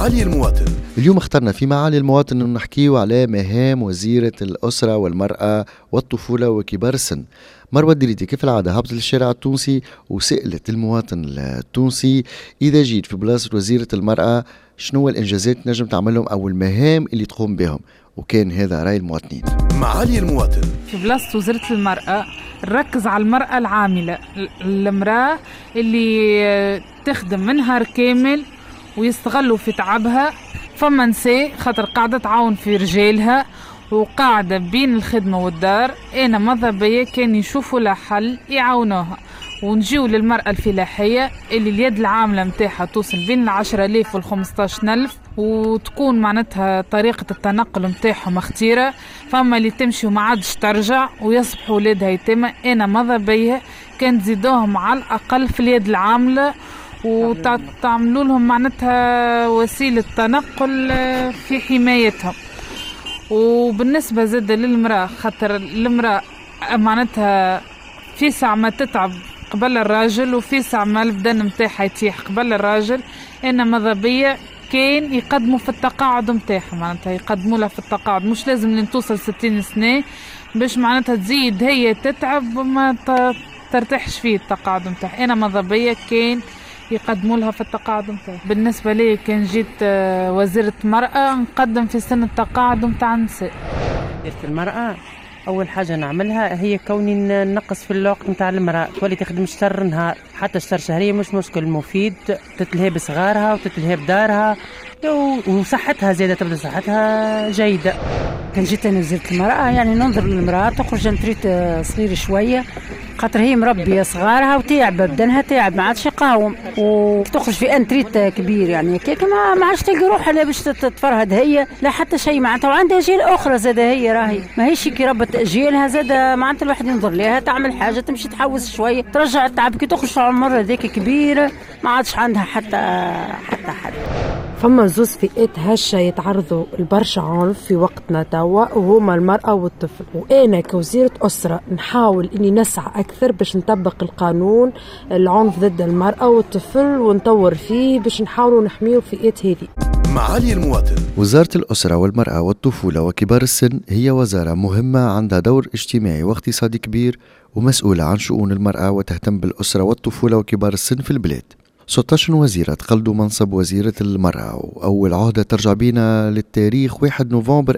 معالي المواطن. اليوم اخترنا في معالي المواطن انه نحكيه على مهام وزيرة الأسرة والمرأة والطفولة وكبار السن. مروة الدريدي كيف العادة هبطت للشارع التونسي وسألت المواطن التونسي إذا جيت في بلاصة وزيرة المرأة شنو الإنجازات نجم تعملهم أو المهام اللي تقوم بهم، وكان هذا رأي المواطنين. معالي المواطن. في بلاصة وزيرة المرأة نركز على المرأة العاملة، المرأة اللي تخدم من نهار كامل ويستغلوا في تعبها، فما نساء خاطر قاعدة تعاون في رجالها وقاعدة بين الخدمة والدار. أنا ماذا بيا كان يشوفوا لها حل يعاونوها، ونجيو للمرأة الفلاحية اللي اليد العاملة متاحة توصل بين 10,000 و15,000، وتكون معناتها طريقة التنقل متاحهم اختيرة، فما اللي تمشي وما عادش ترجع ويصبحوا ولادها يتامى. أنا ماذا بيا كان تزيدوهم على الأقل في اليد العاملة وتعملوا لهم معناتها وسيلة تنقل في حمايتهم. وبالنسبة زاد للمرأة، خاطر المرأة معناتها في ساعة ما تتعب قبل الراجل وفي ساعة ما البدن متاعها يتيح قبل الراجل. أنا ماذا بيا كان يقدموا في التقاعد متاعها، معناتها يقدموا لها في التقاعد، مش لازم لين توصل 60 سنة باش معناتها تزيد هي تتعب وما ترتاحش فيه التقاعد متاعها. أنا ماذا بيا كان يقدموا لها في التقاعد متاعها. بالنسبة لي كان جيت وزيرة مرأة نقدم في سن التقاعد متاع النساء. وزيرة المرأة أول حاجة نعملها هي كوني نقص في الوقت متاع المرأة، تولي تخدم شهر نهار حتى شهر شهرية مش مشكل، مفيد تتلهي بصغارها وتتلهي بدارها وصحتها زيادة، تبدأ صحتها جيدة. كان جيت أنا وزيرة المرأة يعني ننظر للمرأة تخرج نتريت صغير شوية، خاطر هي مربية صغارها وتعب بدنها تعب ما عادش يقاوم، وتخرج في انتريت كبير يعني كيك ما عادش تلقى روحها لا باش تتفرهد هي لا حتى شيء معناتها. وعندها جيل اخرى زاد هي راهي ما هيش كي ربت جيلها زاد معناتها الواحد ينظر لها تعمل حاجه تمشي تحوس شويه ترجع التعب كي تخرج على المره ذيك كبيره ما عادش عندها حتى حد. فما زوز فئات هشة يتعرضوا البرشا عنف في وقتنا توا وهما المرأة والطفل، وأنا كوزيرة أسرة نحاول إني نسعى أكثر باش نطبق القانون العنف ضد المرأة والطفل ونطور فيه باش نحاولوا نحميوا الفئات هذه. معالي المواطن. وزارة الأسرة والمرأة والطفولة وكبار السن هي وزارة مهمة عندها دور اجتماعي واقتصادي كبير ومسؤولة عن شؤون المرأة وتهتم بالأسرة والطفولة وكبار السن في البلاد. 16 وزيرة تقلدوا منصب وزيرة المرأة، وأول عهدة ترجع بينا للتاريخ 1 نوفمبر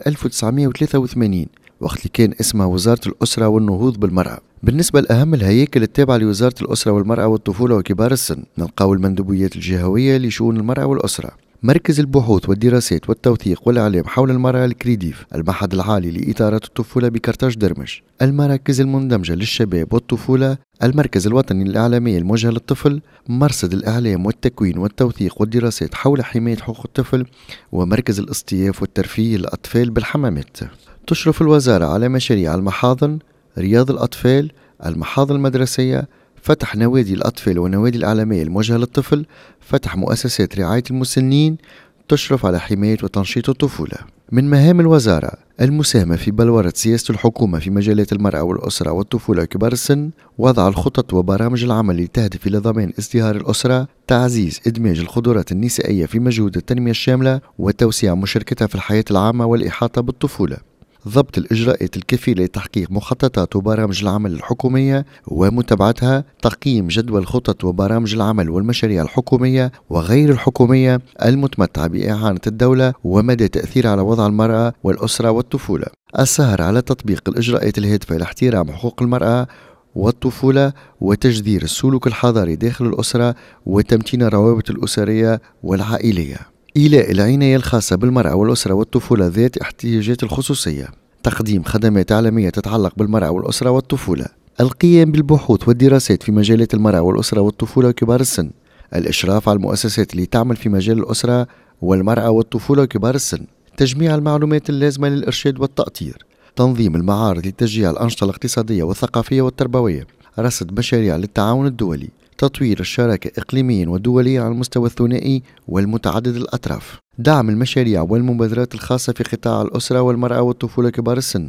1983 وقت اللي كان اسمها وزارة الأسرة والنهوض بالمرأة. بالنسبة لأهم الهياكل التابعة لوزارة الأسرة والمرأة والطفولة وكبار السن نلقاو المندوبيات الجهوية لشؤون المرأة والأسرة، مركز البحوث والدراسات والتوثيق والإعلام حول المرأة الكريديف، المعهد العالي لإثارة الطفولة بكرتاج درمش، المراكز المندمجة للشباب والطفولة، المركز الوطني للإعلامية الموجهة للطفل، مرصد الإعلام والتكوين والتوثيق والدراسات حول حماية حقوق الطفل، ومركز الاصطياف والترفيه للأطفال بالحمامات. تشرف الوزارة على مشاريع المحاضن، رياض الأطفال، المحاضن المدرسية، فتح نوادي الأطفال ونوادي الإعلامية الموجهة للطفل، فتح مؤسسات رعاية المسنين، تشرف على حماية وتنشيط الطفولة. من مهام الوزارة المساهمة في بلورة سياسة الحكومة في مجالات المرأة والأسرة والطفولة وكبار السن، وضع الخطط وبرامج العمل اللي تهدف إلى ضمان ازدهار الأسرة، تعزيز إدماج القدرات النسائية في مجهود التنمية الشاملة وتوسيع مشاركتها في الحياة العامة والإحاطة بالطفولة، ضبط الإجراءات الكفيلة لتحقيق مخططات وبرامج العمل الحكومية ومتابعتها، تقييم جدول خطط وبرامج العمل والمشاريع الحكومية وغير الحكومية المتمتعة بإعانة الدولة ومدى تأثير على وضع المرأة والأسرة والطفولة، السهر على تطبيق الإجراءات الهادفة إلى احترام حقوق المرأة والطفولة وتجذير السلوك الحضاري داخل الأسرة وتمتين الروابط الأسرية والعائلية، إيلاء العناية الخاصة بالمرأة والأسرة والطفولة ذات احتياجات الخصوصية، تقديم خدمات إعلامية تتعلق بالمرأة والأسرة والطفولة، القيام بالبحوث والدراسات في مجالات المرأة والأسرة والطفولة وكبار السن، الإشراف على المؤسسات اللي تعمل في مجال الأسرة والمرأة والطفولة وكبار السن، تجميع المعلومات اللازمة للإرشاد والتأطير، تنظيم المعارض لتشجيع الأنشطة الاقتصادية والثقافية والتربوية، رصد مشاريع للتعاون الدولي، تطوير الشراكة إقليميا ودوليا على المستوى الثنائي والمتعدد الأطراف، دعم المشاريع والمبادرات الخاصة في قطاع الأسرة والمرأة والطفولة كبار السن،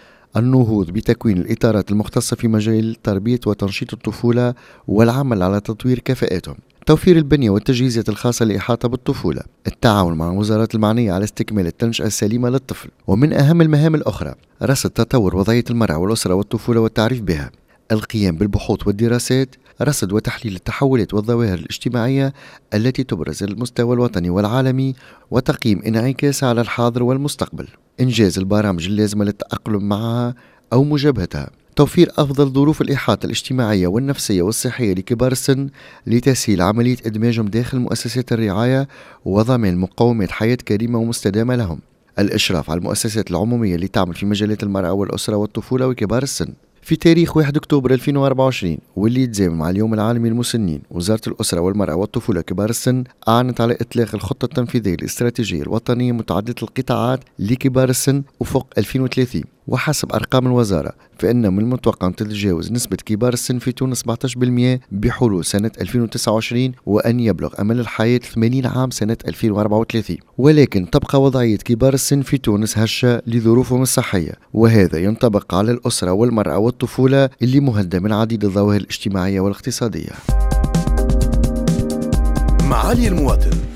النهوض بتكوين الإطارات المختصة في مجال تربية وتنشيط الطفولة والعمل على تطوير كفاءاتهم، توفير البنية والتجهيزات الخاصة للإحاطة بالطفولة، التعاون مع الوزارات المعنية على استكمال التنشئة السليمة للطفل. ومن أهم المهام الأخرى رصد تطور وضعية المرأة والأسرة والطفولة والتعريف بها، القيام بالبحوث والدراسات، رصد وتحليل التحولات والظواهر الاجتماعية التي تبرز المستوى الوطني والعالمي، وتقييم انعكاسها على الحاضر والمستقبل، إنجاز البرامج اللازمة للتأقلم معها أو مجابهتها، توفير أفضل ظروف الإحاطة الاجتماعية والنفسية والصحية لكبار السن لتسهيل عملية إدماجهم داخل مؤسسات الرعاية وضمان مقومات حياة كريمة ومستدامة لهم، الإشراف على المؤسسات العمومية اللي تعمل في مجالات المرأة والأسرة والطفولة وكبار السن. في تاريخ 1 أكتوبر 2024 واللي يتزامن مع اليوم العالمي للمسنين، وزارة الأسرة والمرأة والطفولة وكبار السن أعلنت على إطلاق الخطة التنفيذية الاستراتيجية الوطنية متعددة القطاعات لكبار السن أفق 2030. وحسب أرقام الوزارة فإن من المتوقع أن تتجاوز نسبة كبار السن في تونس 17% بحلول سنة 2029، وأن يبلغ أمل الحياة 80 عام سنة 2034. ولكن تبقى وضعية كبار السن في تونس هشة لظروفهم الصحية، وهذا ينطبق على الأسرة والمرأة والطفولة اللي مهددة من عديد الظواهر الاجتماعية والاقتصادية. معالي المواطن.